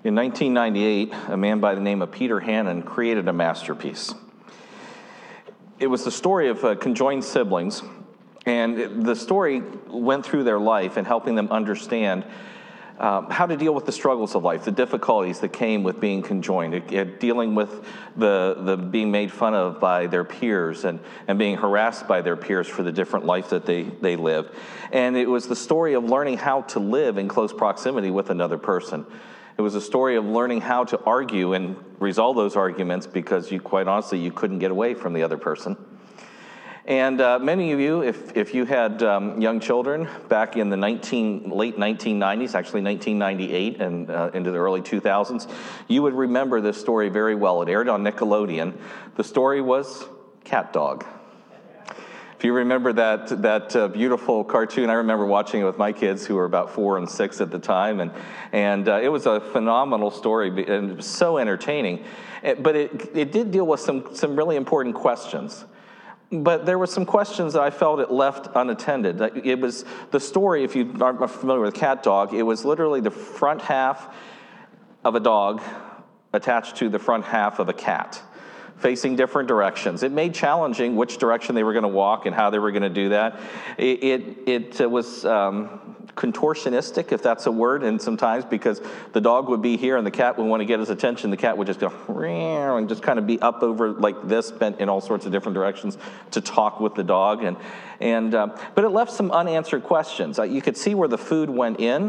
In 1998, a man by the name of Peter Hannon created a masterpiece. It was the story of conjoined siblings, and the story went through their life and helping them understand how to deal with the struggles of life, the difficulties that came with being conjoined, dealing with the being made fun of by their peers and being harassed by their peers for the different life that they lived. And it was the story of learning how to live in close proximity with another person. It was a story of learning how to argue and resolve those arguments because quite honestly, you couldn't get away from the other person. And many of you, if you had young children back in the late 1990s, actually 1998 and into the early 2000s, you would remember this story very well. It aired on Nickelodeon. The story was Cat Dog. If you remember that beautiful cartoon, I remember watching it with my kids who were about 4 and 6 at the time, and it was a phenomenal story and it was so entertaining. But it did deal with some really important questions. But there were some questions that I felt it left unattended. It was the story, if you aren't familiar with Cat Dog, it was literally the front half of a dog attached to the front half of a cat, facing different directions. It made challenging which direction they were going to walk and how they were going to do that. It was contortionistic, if that's a word, and sometimes because the dog would be here and the cat would want to get his attention, the cat would just go and just kind of be up over like this, bent in all sorts of different directions to talk with the dog. But it left some unanswered questions. You could see where the food went in,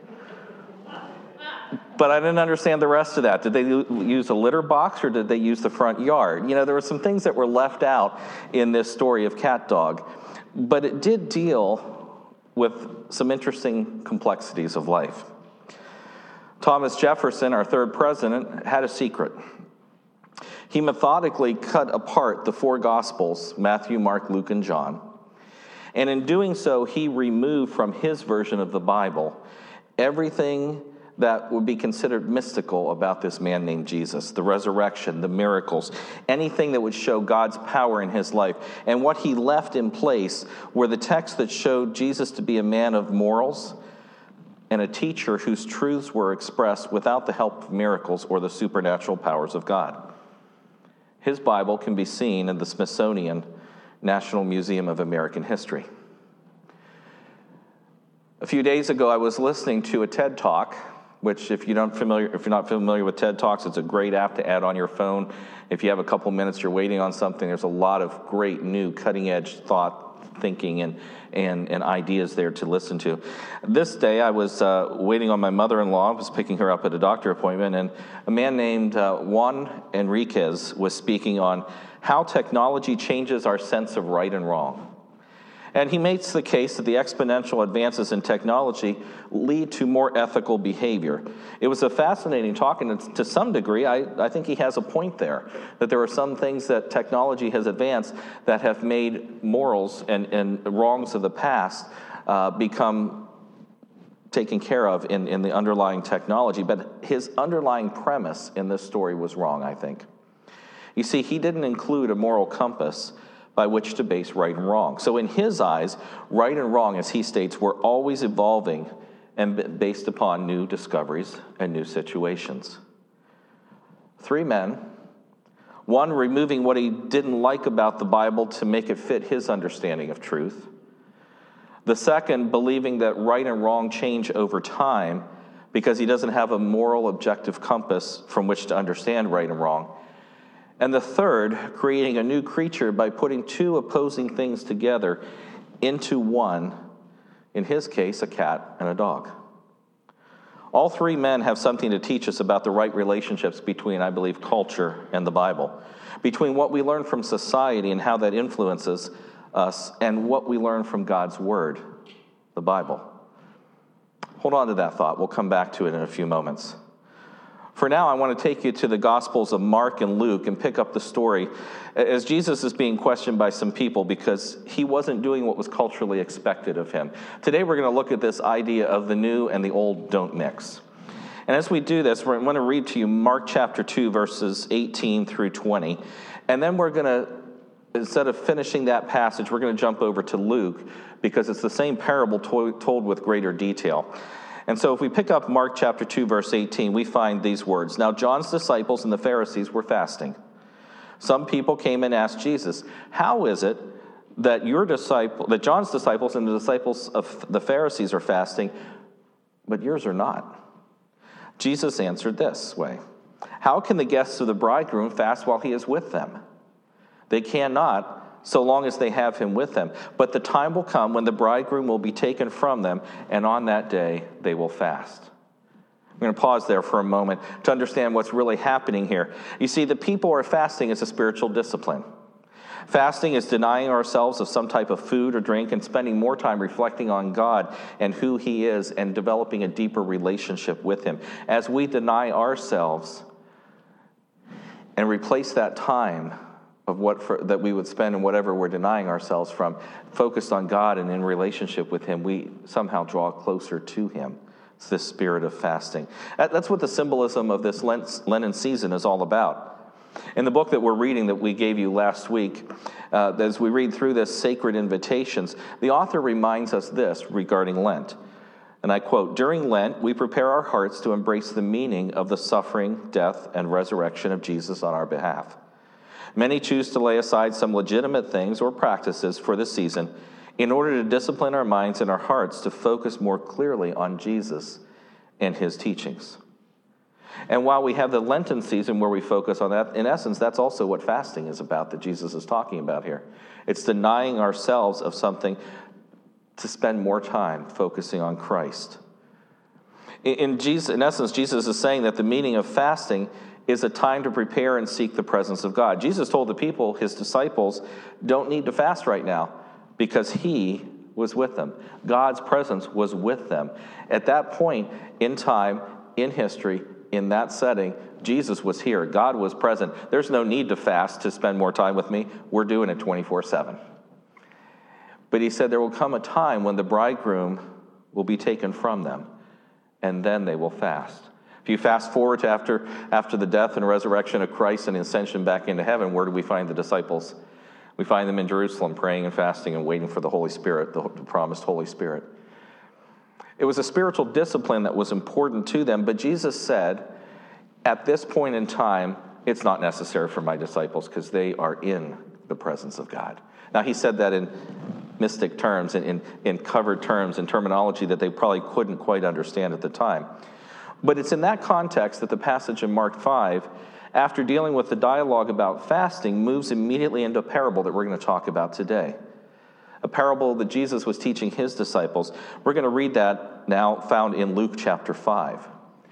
but I didn't understand the rest of that. Did they use a litter box or did they use the front yard? There were some things that were left out in this story of Cat Dog, but it did deal with some interesting complexities of life. Thomas Jefferson, our third president, had a secret. He methodically cut apart the 4 Gospels, Matthew, Mark, Luke, and John. And in doing so, he removed from his version of the Bible everything that would be considered mystical about this man named Jesus, the resurrection, the miracles, anything that would show God's power in his life. And what he left in place were the texts that showed Jesus to be a man of morals and a teacher whose truths were expressed without the help of miracles or the supernatural powers of God. His Bible can be seen in the Smithsonian National Museum of American History. A few days ago, I was listening to a TED Talk, which if you're not familiar with TED Talks, it's a great app to add on your phone. If you have a couple minutes, you're waiting on something, there's a lot of great new cutting-edge thought, thinking, and ideas there to listen to. This day, I was waiting on my mother-in-law. I was picking her up at a doctor appointment, and a man named Juan Enriquez was speaking on how technology changes our sense of right and wrong. And he makes the case that the exponential advances in technology lead to more ethical behavior. It was a fascinating talk, and to some degree, I think he has a point there, that there are some things that technology has advanced that have made morals and wrongs of the past become taken care of in the underlying technology. But his underlying premise in this story was wrong, I think. You see, he didn't include a moral compass by which to base right and wrong. So in his eyes, right and wrong, as he states, were always evolving and based upon new discoveries and new situations. 3 men, one removing what he didn't like about the Bible to make it fit his understanding of truth. The second believing that right and wrong change over time because he doesn't have a moral objective compass from which to understand right and wrong. And the third, creating a new creature by putting 2 opposing things together into one, in his case, a cat and a dog. All 3 men have something to teach us about the right relationships between, I believe, culture and the Bible, between what we learn from society and how that influences us, and what we learn from God's Word, the Bible. Hold on to that thought. We'll come back to it in a few moments. For now, I want to take you to the Gospels of Mark and Luke and pick up the story as Jesus is being questioned by some people because he wasn't doing what was culturally expected of him. Today, we're going to look at this idea of the new and the old don't mix. And as we do this, we're going to read to you Mark chapter 2, verses 18 through 20. And then we're going to, instead of finishing that passage, we're going to jump over to Luke because it's the same parable told with greater detail. And so if we pick up Mark chapter 2, verse 18, we find these words. Now John's disciples and the Pharisees were fasting. Some people came and asked Jesus, how is it that that John's disciples and the disciples of the Pharisees are fasting, but yours are not? Jesus answered this way, how can the guests of the bridegroom fast while he is with them? They cannot, so long as they have him with them. But the time will come when the bridegroom will be taken from them, and on that day they will fast. I'm going to pause there for a moment to understand what's really happening here. You see, the people are fasting as a spiritual discipline. Fasting is denying ourselves of some type of food or drink and spending more time reflecting on God and who he is and developing a deeper relationship with him. As we deny ourselves and replace that time of that we would spend in whatever we're denying ourselves from, focused on God and in relationship with him, we somehow draw closer to him. It's this spirit of fasting. That's what the symbolism of this Lenten season is all about. In the book that we're reading that we gave you last week, as we read through this Sacred Invitations, the author reminds us this regarding Lent. And I quote, during Lent, we prepare our hearts to embrace the meaning of the suffering, death, and resurrection of Jesus on our behalf. Many choose to lay aside some legitimate things or practices for the season in order to discipline our minds and our hearts to focus more clearly on Jesus and his teachings. And while we have the Lenten season where we focus on that, in essence, that's also what fasting is about that Jesus is talking about here. It's denying ourselves of something to spend more time focusing on Christ. In essence, Jesus is saying that the meaning of fasting is a time to prepare and seek the presence of God. Jesus told the people, his disciples, don't need to fast right now because he was with them. God's presence was with them. At that point in time, in history, in that setting, Jesus was here. God was present. There's no need to fast to spend more time with me. We're doing it 24/7. But he said there will come a time when the bridegroom will be taken from them, and then they will fast. If you fast forward to after the death and resurrection of Christ and ascension back into heaven, where do we find the disciples? We find them in Jerusalem praying and fasting and waiting for the Holy Spirit, the promised Holy Spirit. It was a spiritual discipline that was important to them, but Jesus said, at this point in time, it's not necessary for my disciples because they are in the presence of God. Now, he said that in mystic terms, in covered terms, in terminology that they probably couldn't quite understand at the time. But it's in that context that the passage in Mark 5, after dealing with the dialogue about fasting, moves immediately into a parable that we're going to talk about today. A parable that Jesus was teaching his disciples. We're going to read that now, found in Luke chapter 5.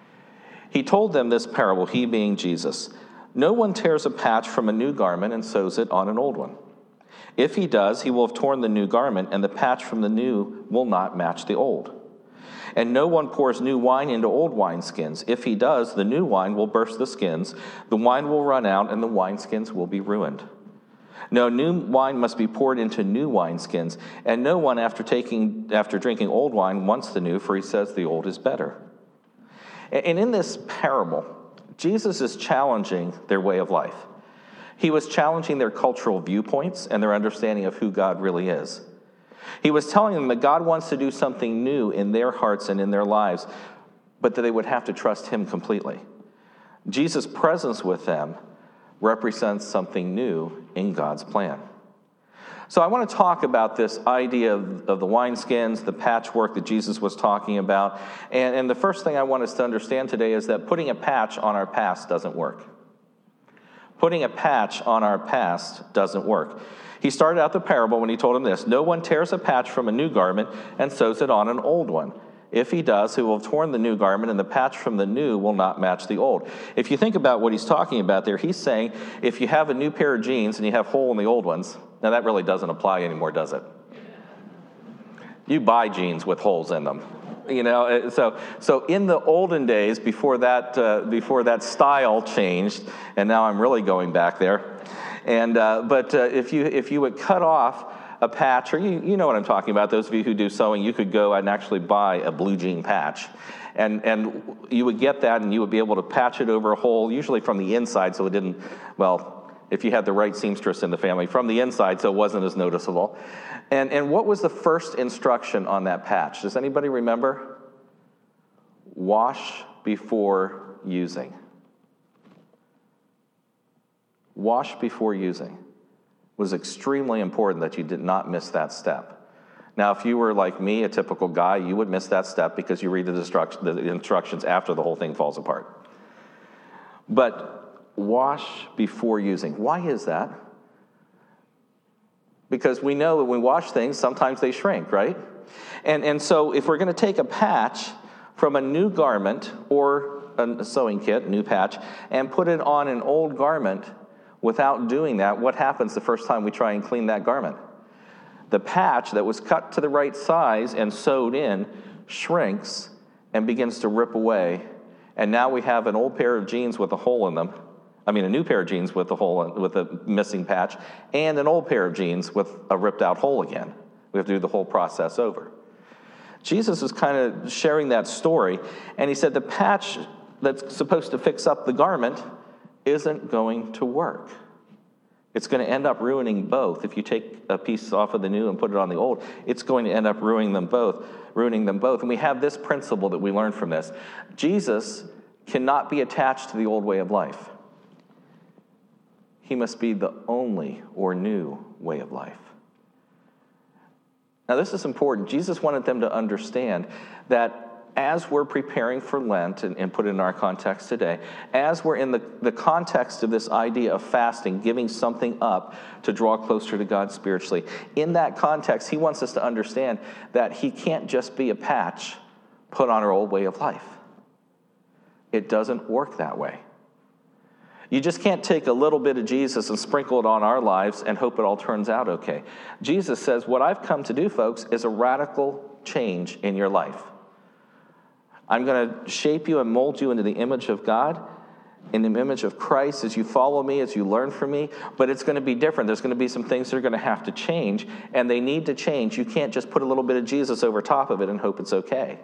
He told them this parable, he being Jesus. No one tears a patch from a new garment and sews it on an old one. If he does, he will have torn the new garment, and the patch from the new will not match the old. And no one pours new wine into old wineskins. If he does, the new wine will burst the skins, the wine will run out, and the wineskins will be ruined. No, new wine must be poured into new wineskins, and no one after drinking old wine wants the new, for he says the old is better. And in this parable, Jesus is challenging their way of life. He was challenging their cultural viewpoints and their understanding of who God really is. He was telling them that God wants to do something new in their hearts and in their lives, but that they would have to trust him completely. Jesus' presence with them represents something new in God's plan. So I want to talk about this idea of the wineskins, the patchwork that Jesus was talking about. And the first thing I want us to understand today is that putting a patch on our past doesn't work. Putting a patch on our past doesn't work. He started out the parable when he told him this: no one tears a patch from a new garment and sews it on an old one. If he does, he will have torn the new garment, and the patch from the new will not match the old. If you think about what he's talking about there, he's saying if you have a new pair of jeans and you have hole in the old ones, now that really doesn't apply anymore, does it? You buy jeans with holes in them. You know, so in the olden days, before that style changed, and now I'm really going back there. And but if you would cut off a patch, or you know what I'm talking about, those of you who do sewing, you could go and actually buy a blue jean patch. And you would get that, and you would be able to patch it over a hole, usually from the inside, so it didn't, well, if you had the right seamstress in the family, from the inside, so it wasn't as noticeable. And what was the first instruction on that patch? Does anybody remember? Wash before using. Wash before using. It was extremely important that you did not miss that step. Now, if you were like me, a typical guy, you would miss that step because you read the instructions after the whole thing falls apart. But wash before using. Why is that? Because we know that when we wash things, sometimes they shrink, right? And so if we're going to take a patch from a new garment or a sewing kit, new patch, and put it on an old garment without doing that, what happens the first time we try and clean that garment? The patch that was cut to the right size and sewed in shrinks and begins to rip away. And now we have an old pair of jeans with a hole in them. I mean, a new pair of jeans with a missing patch, and an old pair of jeans with a ripped out hole again. We have to do the whole process over. Jesus was kind of sharing that story, and he said the patch that's supposed to fix up the garment isn't going to work. It's going to end up ruining both. If you take a piece off of the new and put it on the old, it's going to end up ruining them both. And we have this principle that we learn from this. Jesus cannot be attached to the old way of life. He must be the only or new way of life. Now, this is important. Jesus wanted them to understand that as we're preparing for Lent, and put it in our context today, as we're in the context of this idea of fasting, giving something up to draw closer to God spiritually, in that context, he wants us to understand that he can't just be a patch put on our old way of life. It doesn't work that way. You just can't take a little bit of Jesus and sprinkle it on our lives and hope it all turns out okay. Jesus says, what I've come to do, folks, is a radical change in your life. I'm going to shape you and mold you into the image of God, in the image of Christ, as you follow me, as you learn from me, but it's going to be different. There's going to be some things that are going to have to change, and they need to change. You can't just put a little bit of Jesus over top of it and hope it's okay.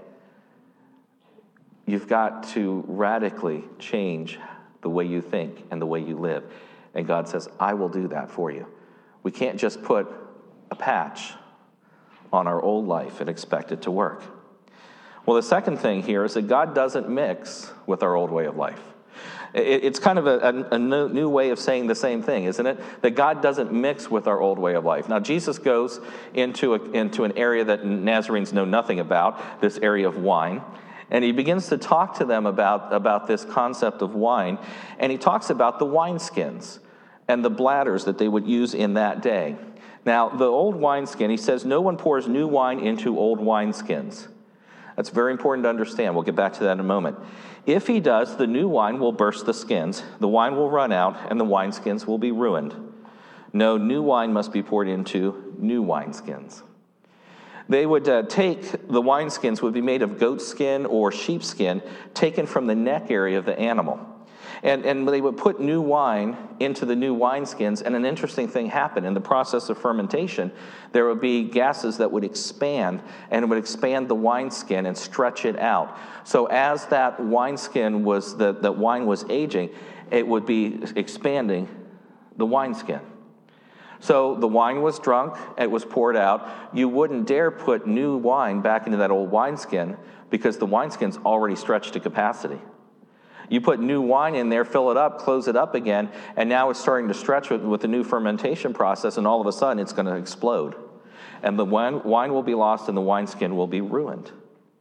You've got to radically change the way you think and the way you live. And God says, I will do that for you. We can't just put a patch on our old life and expect it to work. Well, the second thing here is that God doesn't mix with our old way of life. It's kind of a new way of saying the same thing, isn't it? That God doesn't mix with our old way of life. Now, Jesus goes into an area that Nazarenes know nothing about, this area of wine. And he begins to talk to them about this concept of wine. And he talks about the wineskins and the bladders that they would use in that day. Now, the old wineskin, he says, no one pours new wine into old wineskins. That's very important to understand. We'll get back to that in a moment. If he does, the new wine will burst the skins, the wine will run out, and the wineskins will be ruined. No, new wine must be poured into new wineskins. They would take the wineskins would be made of goat skin or sheep skin taken from the neck area of the animal. And they would put new wine into the new wineskins, and an interesting thing happened. In the process of fermentation, there would be gases that would expand, and it would expand the wineskin and stretch it out. So as that wineskin that wine was aging, it would be expanding the wineskin. So the wine was drunk, it was poured out. You wouldn't dare put new wine back into that old wineskin because the wineskin's already stretched to capacity. You put new wine in there, fill it up, close it up again, and now it's starting to stretch with the new fermentation process, and all of a sudden it's going to explode. And the wine will be lost and the wineskin will be ruined.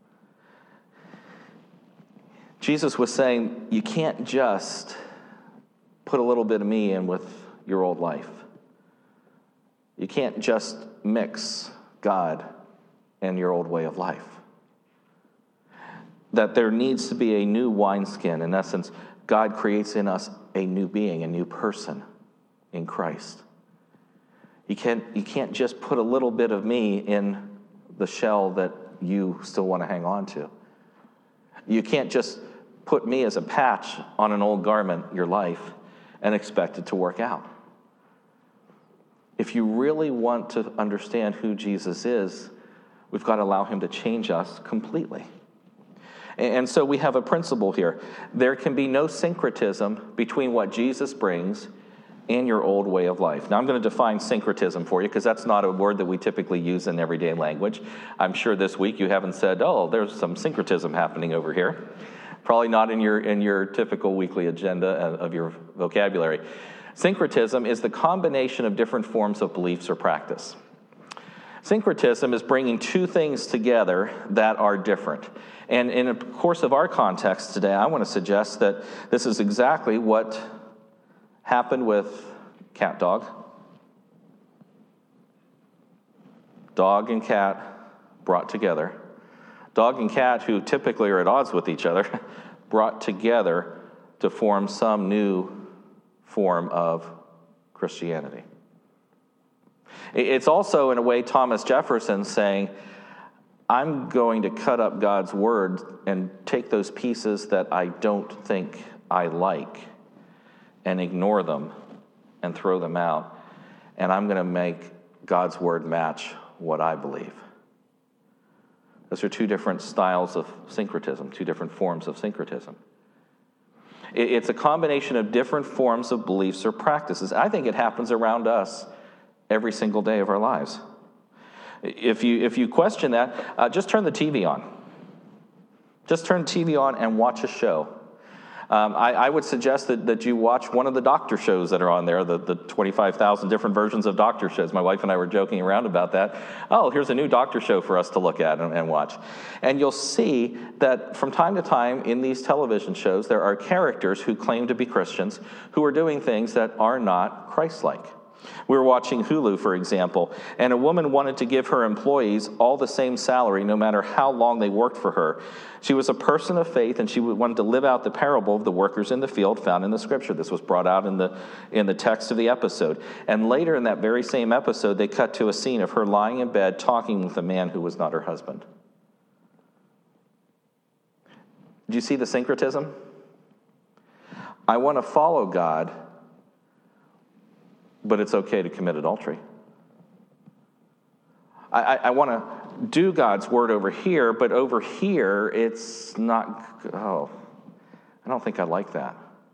Jesus was saying, you can't just put a little bit of me in with your old life. You can't just mix God and your old way of life. That there needs to be a new wineskin. In essence, God creates in us a new being, a new person in Christ. You can't just put a little bit of me in the shell that you still want to hang on to. You can't just put me as a patch on an old garment, your life, and expect it to work out. If you really want to understand who Jesus is, we've got to allow him to change us completely. And so we have a principle here. There can be no syncretism between what Jesus brings and your old way of life. Now, I'm going to define syncretism for you because that's not a word that we typically use in everyday language. I'm sure this week you haven't said, oh, there's some syncretism happening over here. Probably not in your typical weekly agenda of your vocabulary. Syncretism is the combination of different forms of beliefs or practice. Syncretism is bringing two things together that are different. And in the course of our context today, I want to suggest that this is exactly what happened with cat dog. Dog and cat brought together. Dog and cat, who typically are at odds with each other, brought together to form some new form of Christianity. It's also, in a way, Thomas Jefferson saying, I'm going to cut up God's word and take those pieces that I don't think I like and ignore them and throw them out, and I'm going to make God's word match what I believe. Those are two different styles of syncretism, two different forms of syncretism. It's a combination of different forms of beliefs or practices. I think it happens around us every single day of our lives. If you question that, just turn the TV on. Just turn the TV on and watch a show. I would suggest that you watch one of the doctor shows that are on there, the 25,000 different versions of doctor shows. My wife and I were joking around about that. Oh, here's a new doctor show for us to look at and watch. And you'll see that from time to time in these television shows, there are characters who claim to be Christians who are doing things that are not Christ-like. We were watching Hulu, for example, and a woman wanted to give her employees all the same salary no matter how long they worked for her. She was a person of faith, and she wanted to live out the parable of the workers in the field found in the Scripture. This was brought out in the text of the episode. And later in that very same episode, they cut to a scene of her lying in bed talking with a man who was not her husband. Do you see the syncretism? I want to follow God, but it's okay to commit adultery. I want to do God's word over here, but over here it's not, I don't think I like that.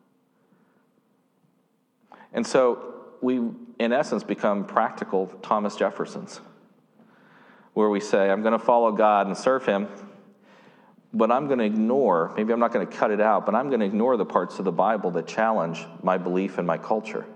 And so we, in essence, become practical Thomas Jeffersons, where we say, I'm going to follow God and serve him, but I'm going to ignore, maybe I'm not going to cut it out, but I'm going to ignore the parts of the Bible that challenge my belief and my culture.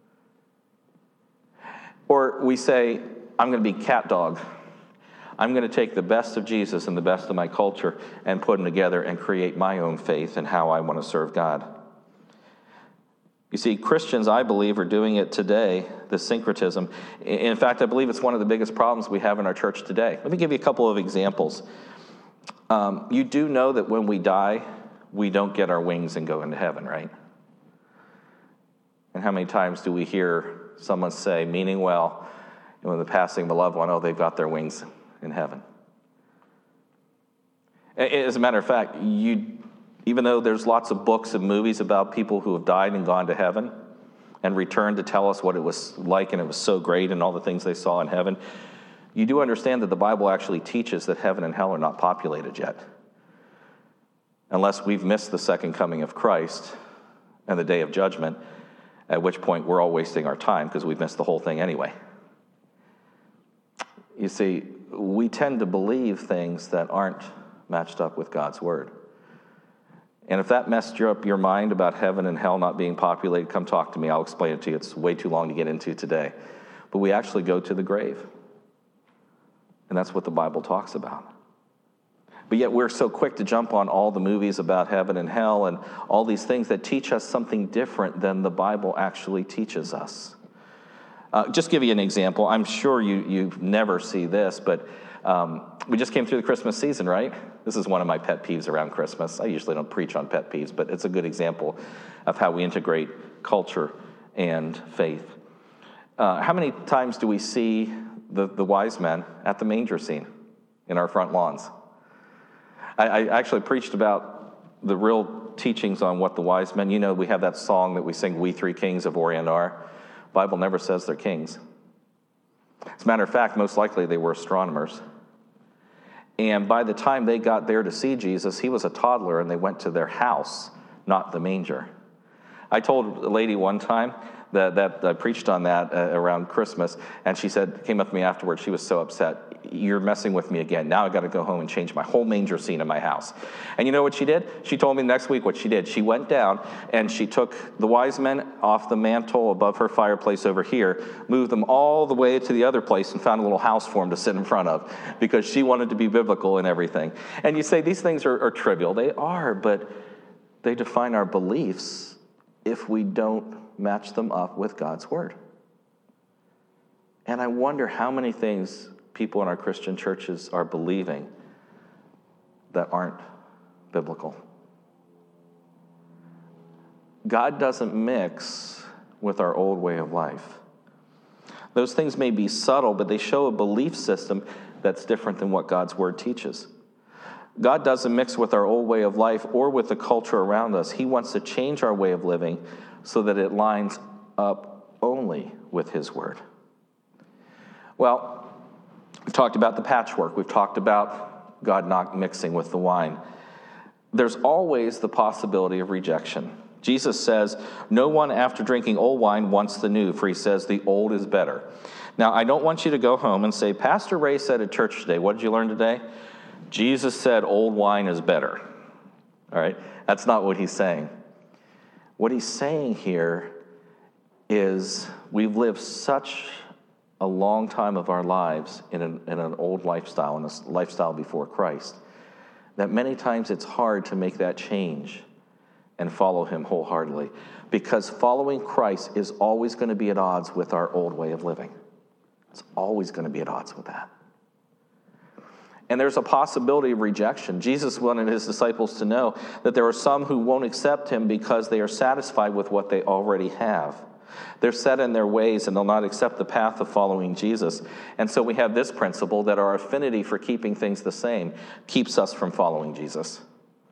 Or we say, I'm going to be cat dog. I'm going to take the best of Jesus and the best of my culture and put them together and create my own faith and how I want to serve God. You see, Christians, I believe, are doing it today, the syncretism. In fact, I believe it's one of the biggest problems we have in our church today. Let me give you a couple of examples. You do know that when we die, we don't get our wings and go into heaven, right? And how many times do we hear someone say, meaning well, when the passing of a loved one, they've got their wings in heaven. As a matter of fact, even though there's lots of books and movies about people who have died and gone to heaven and returned to tell us what it was like and it was so great and all the things they saw in heaven, you do understand that the Bible actually teaches that heaven and hell are not populated yet. Unless we've missed the second coming of Christ and the day of judgment, at which point we're all wasting our time because we've missed the whole thing anyway. You see, we tend to believe things that aren't matched up with God's word. And if that messed up your mind about heaven and hell not being populated, come talk to me. I'll explain it to you. It's way too long to get into today. But we actually go to the grave. And that's what the Bible talks about. But yet we're so quick to jump on all the movies about heaven and hell and all these things that teach us something different than the Bible actually teaches us. Just give you an example. I'm sure you never see this, but we just came through the Christmas season, right? This is one of my pet peeves around Christmas. I usually don't preach on pet peeves, but it's a good example of how we integrate culture and faith. How many times do we see the wise men at the manger scene in our front lawns? I actually preached about the real teachings on what the wise men, we have that song that we sing, We Three Kings of Orient are. The Bible never says they're kings. As a matter of fact, most likely they were astronomers. And by the time they got there to see Jesus, he was a toddler and they went to their house, not the manger. I told a lady one time that I preached on that around Christmas, and she came up to me afterwards, she was so upset. You're messing with me again. Now I've got to go home and change my whole manger scene in my house. And you know what she did? She told me next week what she did. She went down and she took the wise men off the mantle above her fireplace over here, moved them all the way to the other place, and found a little house for them to sit in front of, because she wanted to be biblical and everything. And you say these things are trivial. They are, but they define our beliefs if we don't match them up with God's word. And I wonder how many things people in our Christian churches are believing that aren't biblical. God doesn't mix with our old way of life. Those things may be subtle, but they show a belief system that's different than what God's word teaches. God doesn't mix with our old way of life or with the culture around us. He wants to change our way of living so that it lines up only with his word. Well, we've talked about the patchwork. We've talked about God not mixing with the wine. There's always the possibility of rejection. Jesus says, no one after drinking old wine wants the new, for he says the old is better. Now, I don't want you to go home and say, Pastor Ray said at church today, what did you learn today? Jesus said old wine is better. All right? That's not what he's saying. What he's saying here is we've lived such a long time of our lives in an old lifestyle, in a lifestyle before Christ, that many times it's hard to make that change and follow him wholeheartedly, because following Christ is always going to be at odds with our old way of living. It's always going to be at odds with that. And there's a possibility of rejection. Jesus wanted his disciples to know that there are some who won't accept him because they are satisfied with what they already have. They're set in their ways and they'll not accept the path of following Jesus. And so we have this principle that our affinity for keeping things the same keeps us from following Jesus.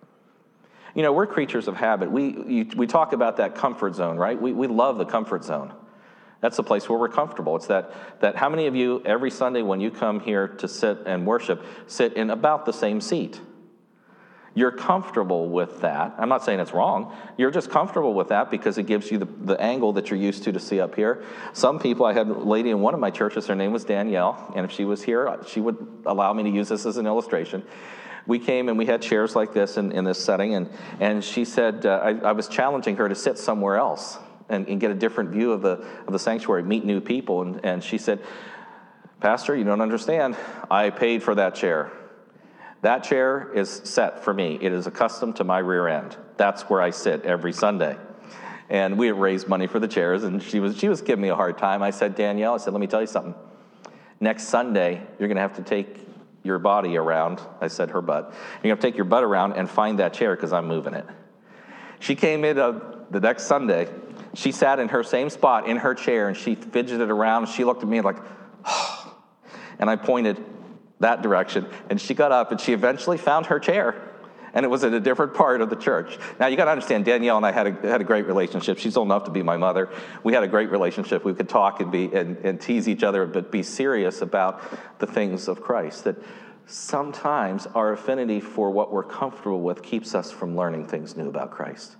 You know, we're creatures of habit. We talk about that comfort zone, right? We love the comfort zone. That's the place where we're comfortable. It's that how many of you every Sunday when you come here to sit and worship, sit in about the same seat? You're comfortable with that. I'm not saying it's wrong. You're just comfortable with that because it gives you the angle that you're used to see up here. Some people, I had a lady in one of my churches, her name was Danielle, and if she was here, she would allow me to use this as an illustration. We came and we had chairs like this in this setting, and she said, I was challenging her to sit somewhere else and get a different view of the sanctuary, meet new people, and she said, Pastor, you don't understand. I paid for that chair. That chair is set for me. It is accustomed to my rear end. That's where I sit every Sunday. And we had raised money for the chairs, and she was giving me a hard time. I said, Danielle, let me tell you something. Next Sunday, you're going to have to take your body around. I said her butt. You're going to have to take your butt around and find that chair because I'm moving it. She came in the next Sunday. She sat in her same spot in her chair, and she fidgeted around. And she looked at me like, oh. And I pointed that direction, and she got up, and she eventually found her chair, and it was in a different part of the church. Now, you got to understand, Danielle and I had a great relationship. She's old enough to be my mother. We had a great relationship. We could talk and tease each other, but be serious about the things of Christ. That sometimes our affinity for what we're comfortable with keeps us from learning things new about Christ.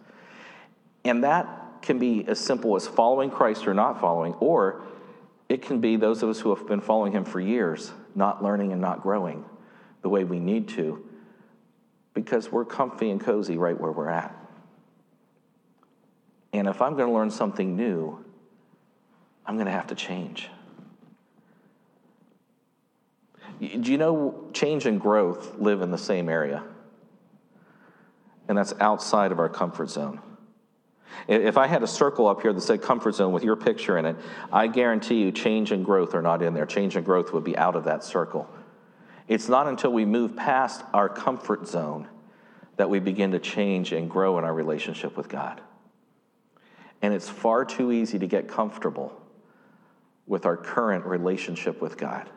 And that can be as simple as following Christ or not following, or it can be those of us who have been following him for years, not learning and not growing the way we need to, because we're comfy and cozy right where we're at. And if I'm going to learn something new, I'm going to have to change. Do you know change and growth live in the same area? And that's outside of our comfort zone. If I had a circle up here that said comfort zone with your picture in it, I guarantee you change and growth are not in there. Change and growth would be out of that circle. It's not until we move past our comfort zone that we begin to change and grow in our relationship with God. And it's far too easy to get comfortable with our current relationship with God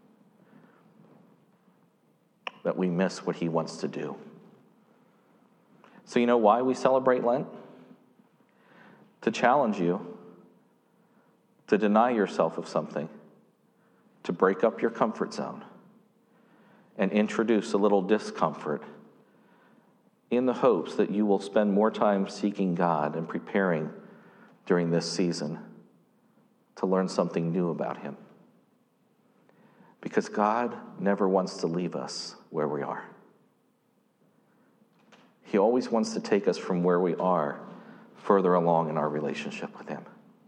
that we miss what he wants to do. So you know why we celebrate Lent? To challenge you to deny yourself of something, to break up your comfort zone, and introduce a little discomfort in the hopes that you will spend more time seeking God and preparing during this season to learn something new about him. Because God never wants to leave us where we are. He always wants to take us from where we are further along in our relationship with him.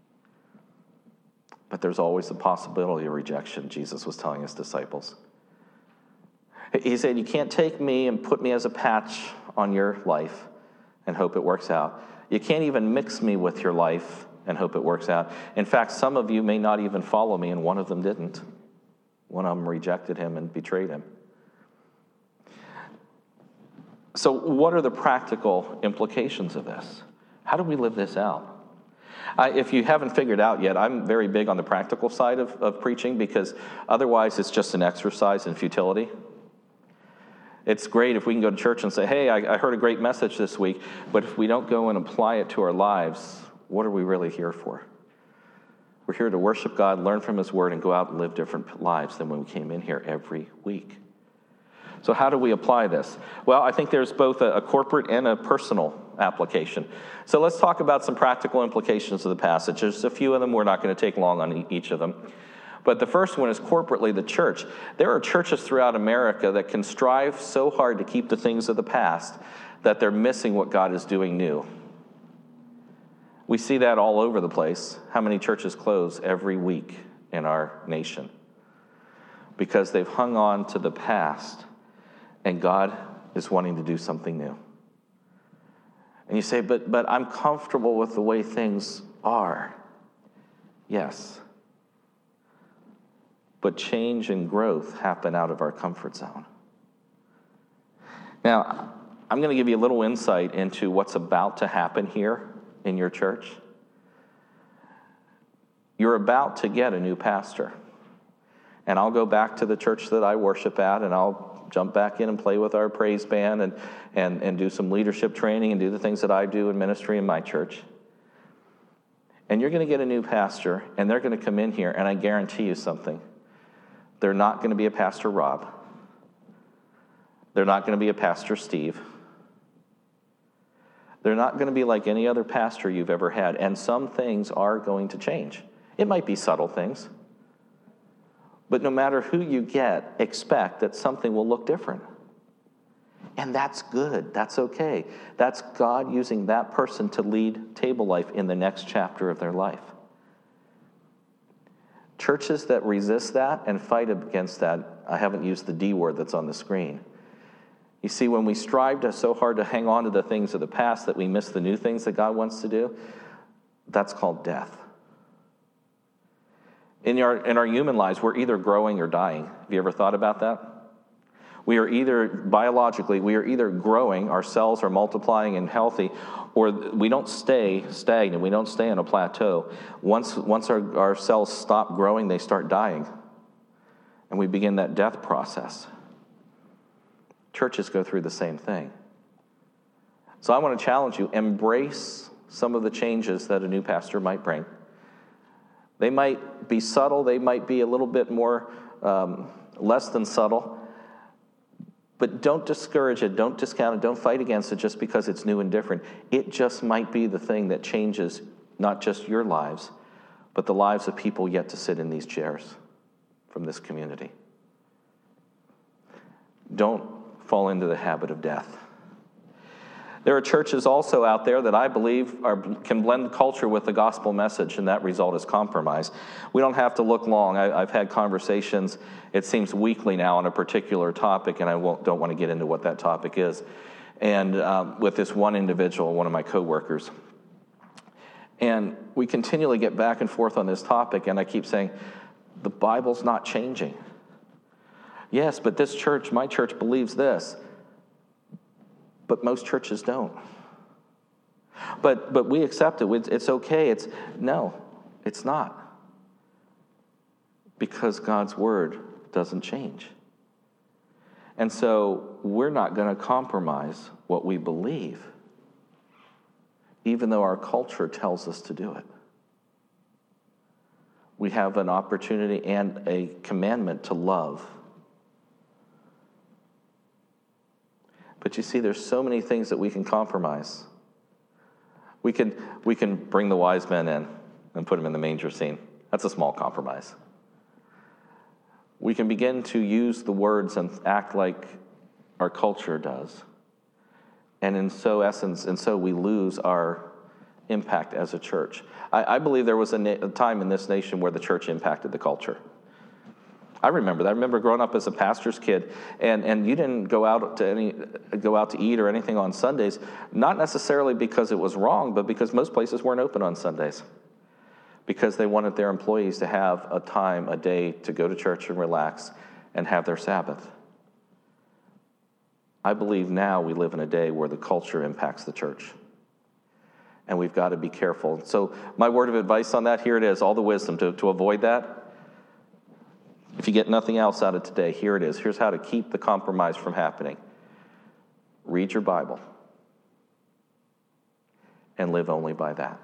But there's always the possibility of rejection, Jesus was telling his disciples. He said, you can't take me and put me as a patch on your life and hope it works out. You can't even mix me with your life and hope it works out. In fact, some of you may not even follow me, and one of them didn't. One of them rejected him and betrayed him. So what are the practical implications of this? How do we live this out? If you haven't figured out yet, I'm very big on the practical side of preaching, because otherwise it's just an exercise in futility. It's great if we can go to church and say, hey, I heard a great message this week, but if we don't go and apply it to our lives, what are we really here for? We're here to worship God, learn from his word, and go out and live different lives than when we came in here every week. So how do we apply this? Well, I think there's both a corporate and a personal application. So let's talk about some practical implications of the passage. There's a few of them. We're not going to take long on each of them. But the first one is corporately the church. There are churches throughout America that can strive so hard to keep the things of the past that they're missing what God is doing new. We see that all over the place. How many churches close every week in our nation? Because they've hung on to the past, and God is wanting to do something new. And you say, but I'm comfortable with the way things are. Yes. But change and growth happen out of our comfort zone. Now, I'm going to give you a little insight into what's about to happen here in your church. You're about to get a new pastor. And I'll go back to the church that I worship at, and I'll jump back in and play with our praise band and do some leadership training and do the things that I do in ministry in my church. And you're going to get a new pastor, and they're going to come in here, and I guarantee you something. They're not going to be a Pastor Rob. They're not going to be a Pastor Steve. They're not going to be like any other pastor you've ever had, and some things are going to change. It might be subtle things, but no matter who you get, expect that something will look different. And that's good. That's okay. That's God using that person to lead Table Life in the next chapter of their life. Churches that resist that and fight against that, I haven't used the D word that's on the screen. You see, when we strive so hard to hang on to the things of the past that we miss the new things that God wants to do, that's called death. In our human lives, we're either growing or dying. Have you ever thought about that? We are either growing, our cells are multiplying and healthy, or we don't stay stagnant, we don't stay on a plateau. Once our cells stop growing, they start dying. And we begin that death process. Churches go through the same thing. So I want to challenge you, embrace some of the changes that a new pastor might bring. They might be subtle, they might be a little bit more less than subtle. But don't discourage it, don't discount it, don't fight against it just because it's new and different. It just might be the thing that changes not just your lives, but the lives of people yet to sit in these chairs from this community. Don't fall into the habit of death. There are churches also out there that I believe can blend culture with the gospel message, and that result is compromise. We don't have to look long. I've had conversations, it seems weekly now, on a particular topic, and I don't want to get into what that topic is. And with this one individual, one of my coworkers. And we continually get back and forth on this topic, and I keep saying, the Bible's not changing. Yes, but this church, my church, believes this. But most churches don't. But we accept it. It's okay. No, it's not. Because God's word doesn't change. And so we're not going to compromise what we believe, even though our culture tells us to do it. We have an opportunity and a commandment to love. But you see, there's so many things that we can compromise. We can bring the wise men in and put them in the manger scene. That's a small compromise. We can begin to use the words and act like our culture does. And in so we lose our impact as a church. I believe there was a time in this nation where the church impacted the culture. I remember that. I remember growing up as a pastor's kid, and you didn't go out to eat or anything on Sundays, not necessarily because it was wrong, but because most places weren't open on Sundays, because they wanted their employees to have a day to go to church and relax and have their Sabbath. I believe now we live in a day where the culture impacts the church, and we've got to be careful. So my word of advice on that, here it is, all the wisdom to avoid that. If you get nothing else out of today, here it is. Here's how to keep the compromise from happening. Read your Bible and live only by that.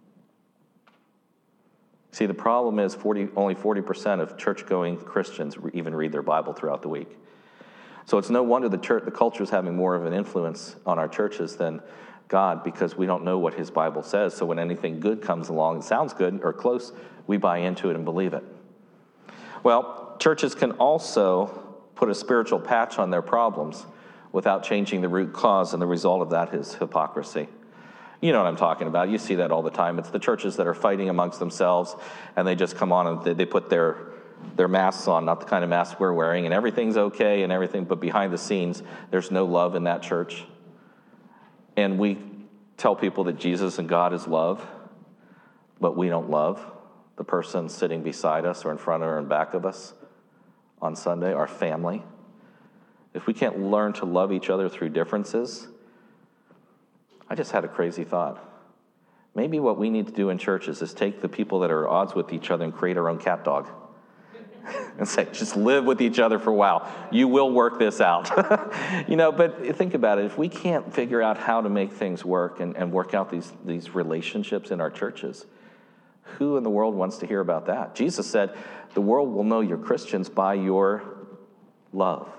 See, the problem is only 40% of church-going Christians even read their Bible throughout the week. So it's no wonder the culture is having more of an influence on our churches than God, because we don't know what his Bible says. So when anything good comes along and sounds good or close, we buy into it and believe it. Well, churches can also put a spiritual patch on their problems without changing the root cause, and the result of that is hypocrisy. You know what I'm talking about. You see that all the time. It's the churches that are fighting amongst themselves, and they just come on and they put their masks on, not the kind of mask we're wearing, and everything's okay and everything, but behind the scenes, there's no love in that church. And we tell people that Jesus and God is love, but we don't love the person sitting beside us or in front of or in back of us on Sunday, our family. If we can't learn to love each other through differences, I just had a crazy thought. Maybe what we need to do in churches is take the people that are at odds with each other and create our own cat dog. And say, just live with each other for a while. You will work this out. But think about it. If we can't figure out how to make things work and work out these relationships in our churches, who in the world wants to hear about that? Jesus said, the world will know you're Christians by your love.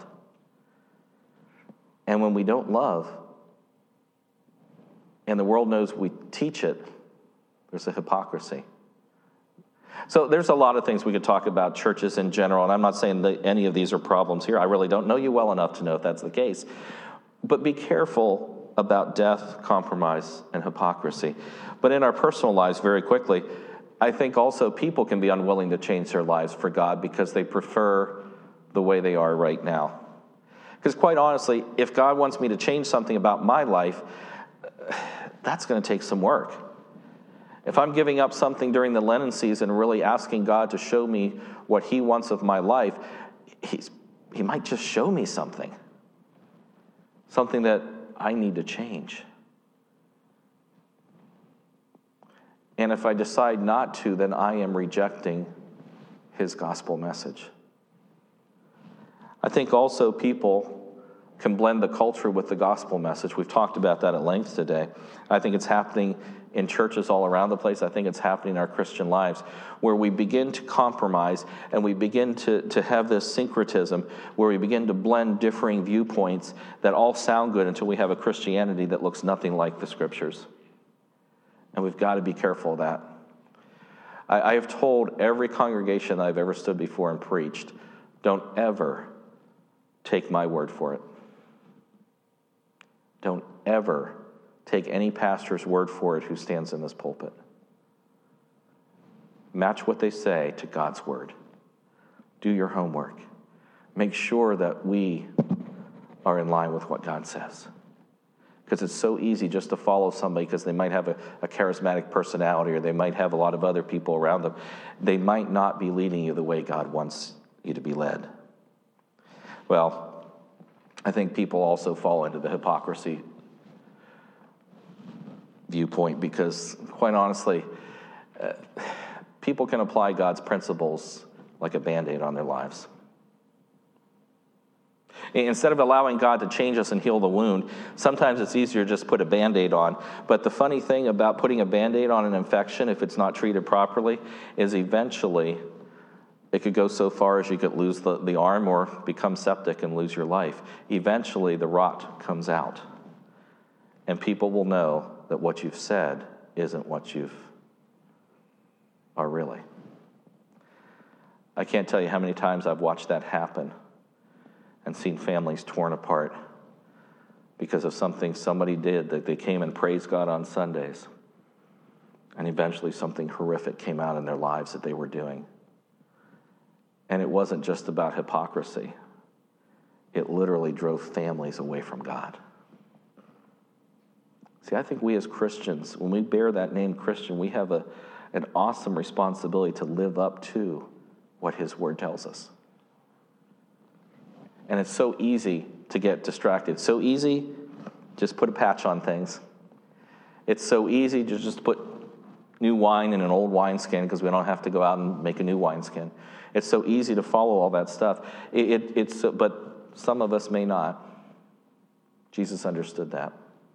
And when we don't love, and the world knows we teach it, there's a hypocrisy. So there's a lot of things we could talk about churches in general, and I'm not saying that any of these are problems here. I really don't know you well enough to know if that's the case. But be careful about death, compromise, and hypocrisy. But in our personal lives, very quickly, I think also people can be unwilling to change their lives for God because they prefer the way they are right now. Because quite honestly, if God wants me to change something about my life, that's going to take some work. If I'm giving up something during the Lenten season, really asking God to show me what he wants of my life, he might just show me something that I need to change. And if I decide not to, then I am rejecting his gospel message. I think also people can blend the culture with the gospel message. We've talked about that at length today. I think it's happening in churches all around the place. I think it's happening in our Christian lives, where we begin to compromise and we begin to have this syncretism, where we begin to blend differing viewpoints that all sound good until we have a Christianity that looks nothing like the Scriptures. And we've got to be careful of that. I have told every congregation that I've ever stood before and preached, don't ever take my word for it. Don't ever take any pastor's word for it who stands in this pulpit. Match what they say to God's word. Do your homework. Make sure that we are in line with what God says. Because it's so easy just to follow somebody because they might have a charismatic personality, or they might have a lot of other people around them. They might not be leading you the way God wants you to be led. Well, I think people also fall into the hypocrisy viewpoint because, quite honestly, people can apply God's principles like a Band-Aid on their lives. Instead of allowing God to change us and heal the wound, sometimes it's easier to just put a Band-Aid on. But the funny thing about putting a Band-Aid on an infection, if it's not treated properly, is eventually It could go so far as you could lose the arm or become septic and lose your life. Eventually, the rot comes out, and people will know that what you've said isn't what you are really. I can't tell you how many times I've watched that happen and seen families torn apart because of something somebody did, that they came and praised God on Sundays, and eventually something horrific came out in their lives that they were doing. And it wasn't just about hypocrisy. It literally drove families away from God. See, I think we as Christians, when we bear that name Christian, we have an awesome responsibility to live up to what His Word tells us. And it's so easy to get distracted. So easy, just put a patch on things. It's so easy to just put new wine in an old wineskin because we don't have to go out and make a new wineskin. It's so easy to follow all that stuff. But some of us may not. Jesus understood that.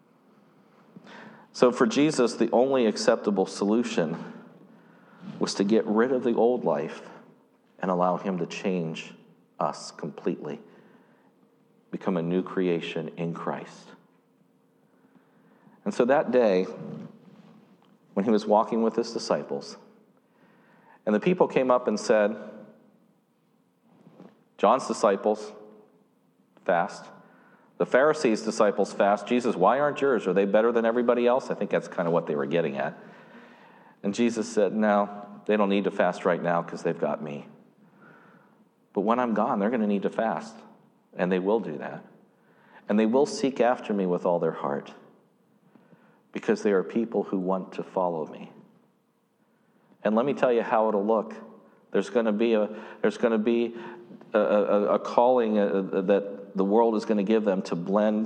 So for Jesus, the only acceptable solution was to get rid of the old life and allow Him to change us completely, become a new creation in Christ. And so that day, when He was walking with His disciples, and the people came up and said, John's disciples fast. The Pharisees' disciples fast. Jesus, why aren't yours? Are they better than everybody else? I think that's kind of what they were getting at. And Jesus said, no, they don't need to fast right now because they've got me. But when I'm gone, they're going to need to fast. And they will do that. And they will seek after me with all their heart because they are people who want to follow me. And let me tell you how it'll look. There's going to be a calling that the world is going to give them to blend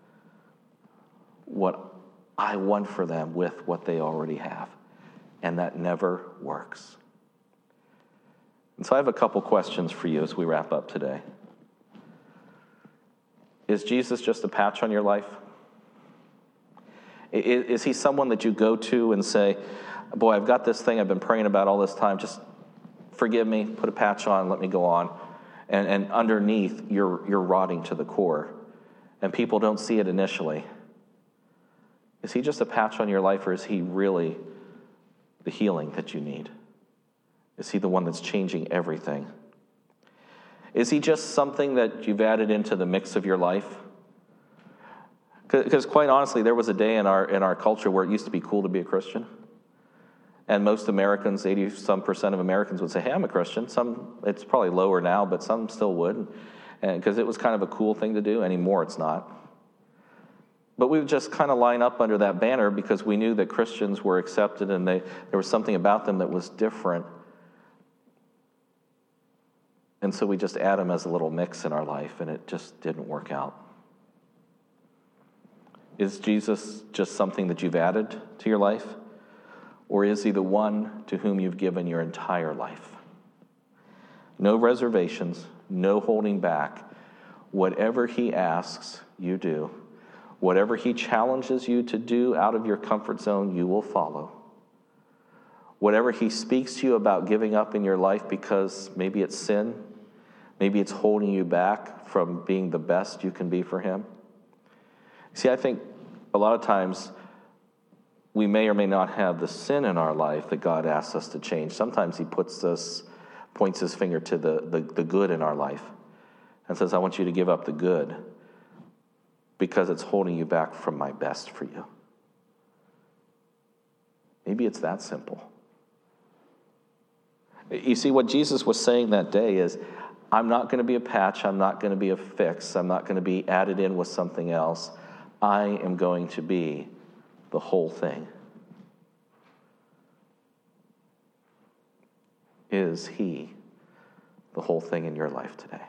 what I want for them with what they already have. And that never works. And so I have a couple questions for you as we wrap up today. Is Jesus just a patch on your life? Is He someone that you go to and say, boy, I've got this thing I've been praying about all this time. Just forgive me, put a patch on, let me go on. And underneath, you're rotting to the core. And people don't see it initially. Is He just a patch on your life, or is He really the healing that you need? Is He the one that's changing everything? Is He just something that you've added into the mix of your life? Because quite honestly, there was a day in our culture where it used to be cool to be a Christian. And most Americans, 80-some% of Americans would say, hey, I'm a Christian. Some, it's probably lower now, but some still would. Because it was kind of a cool thing to do. Anymore, it's not. But we would just kind of line up under that banner because we knew that Christians were accepted and there was something about them that was different. And so we just add them as a little mix in our life, and it just didn't work out. Is Jesus just something that you've added to your life? Or is He the one to whom you've given your entire life? No reservations, no holding back. Whatever He asks, you do. Whatever He challenges you to do out of your comfort zone, you will follow. Whatever He speaks to you about giving up in your life because maybe it's sin, maybe it's holding you back from being the best you can be for Him. See, I think a lot of times we may or may not have the sin in our life that God asks us to change. Sometimes He points His finger to the good in our life and says, I want you to give up the good because it's holding you back from my best for you. Maybe it's that simple. You see, what Jesus was saying that day is, I'm not going to be a patch, I'm not going to be a fix, I'm not going to be added in with something else. I am going to be the whole thing. Is He the whole thing in your life today?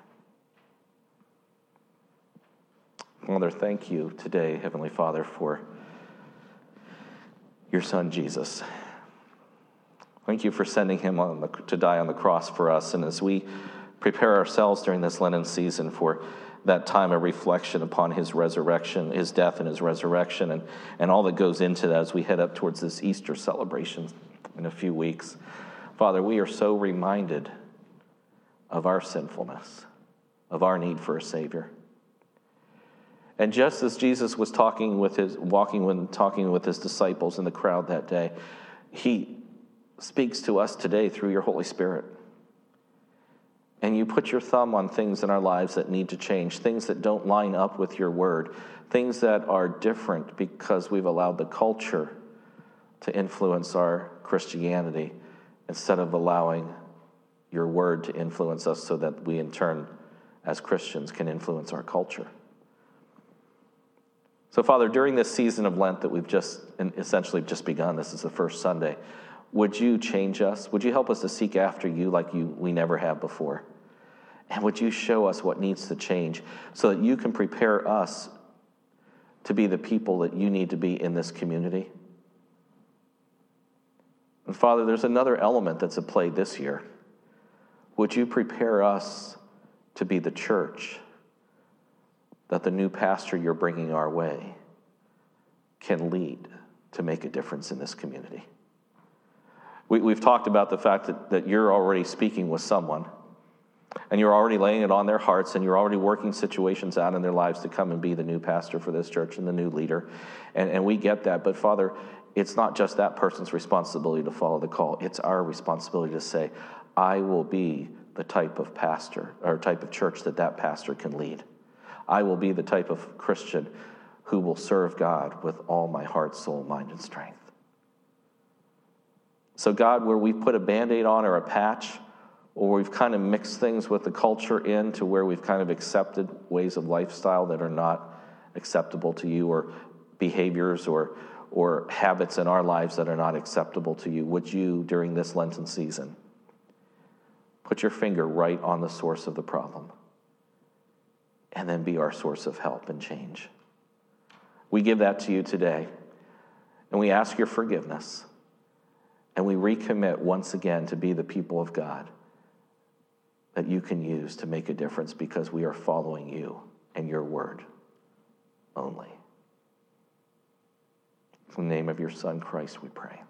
Father, thank you today, Heavenly Father, for your Son, Jesus. Thank you for sending Him to die on the cross for us. And as we prepare ourselves during this Lenten season for that time of reflection upon His resurrection, His death and His resurrection, and all that goes into that as we head up towards this Easter celebration in a few weeks. Father, we are so reminded of our sinfulness, of our need for a Savior. And just as Jesus was talking with his disciples in the crowd that day, he speaks to us today through your Holy Spirit. And you put your thumb on things in our lives that need to change, things that don't line up with your word, things that are different because we've allowed the culture to influence our Christianity instead of allowing your word to influence us so that we in turn, as Christians, can influence our culture. So, Father, during this season of Lent that we've essentially just begun, this is the first Sunday, would you change us? Would you help us to seek after you like we never have before? And would you show us what needs to change so that you can prepare us to be the people that you need to be in this community? And Father, there's another element that's at play this year. Would you prepare us to be the church that the new pastor you're bringing our way can lead to make a difference in this community? We've talked about the fact that you're already speaking with someone, and you're already laying it on their hearts, and you're already working situations out in their lives to come and be the new pastor for this church and the new leader. And we get that. But Father, it's not just that person's responsibility to follow the call. It's our responsibility to say, I will be the type of pastor or type of church that pastor can lead. I will be the type of Christian who will serve God with all my heart, soul, mind, and strength. So God, where we've put a Band-Aid on or a patch, or we've kind of mixed things with the culture in to where we've kind of accepted ways of lifestyle that are not acceptable to you, or behaviors or habits in our lives that are not acceptable to you, would you, during this Lenten season, put your finger right on the source of the problem and then be our source of help and change? We give that to you today, and we ask your forgiveness, and we recommit once again to be the people of God that you can use to make a difference because we are following you and your word only. In the name of your Son, Christ, we pray.